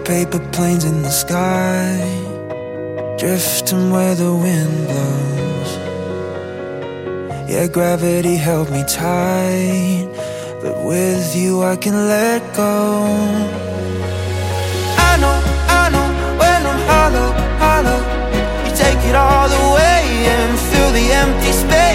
paper planes in the sky, drifting where the wind blows. Yeah, gravity held me tight, but with you I can let go. I know when I'm hollow, you take it all away and fill the empty space.